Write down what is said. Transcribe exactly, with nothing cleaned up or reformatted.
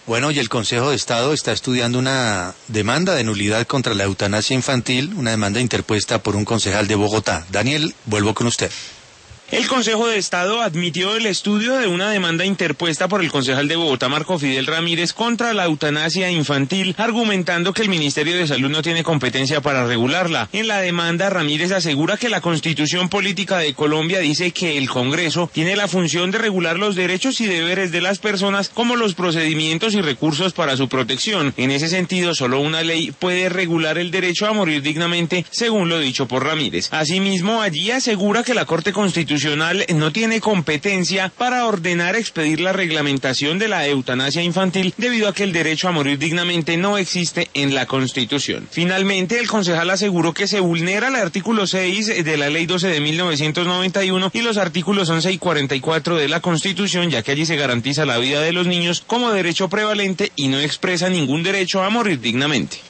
Bueno, y el Consejo de Estado está estudiando una demanda de nulidad contra la eutanasia infantil, una demanda interpuesta por un concejal de Bogotá. Daniel, vuelvo con usted. El Consejo de Estado admitió el estudio de una demanda interpuesta por el concejal de Bogotá, Marco Fidel Ramírez, contra la eutanasia infantil, argumentando que el Ministerio de Salud no tiene competencia para regularla. En la demanda, Ramírez asegura que la Constitución Política de Colombia dice que el Congreso tiene la función de regular los derechos y deberes de las personas, como los procedimientos y recursos para su protección. En ese sentido, solo una ley puede regular el derecho a morir dignamente, según lo dicho por Ramírez. Asimismo, allí asegura que la Corte Constitucional no tiene competencia para ordenar expedir la reglamentación de la eutanasia infantil debido a que el derecho a morir dignamente no existe en la Constitución. Finalmente, el concejal aseguró que se vulnera el artículo seis de la Ley doce de mil novecientos noventa y uno y los artículos once y cuarenta y cuatro de la Constitución, ya que allí se garantiza la vida de los niños como derecho prevalente y no expresa ningún derecho a morir dignamente.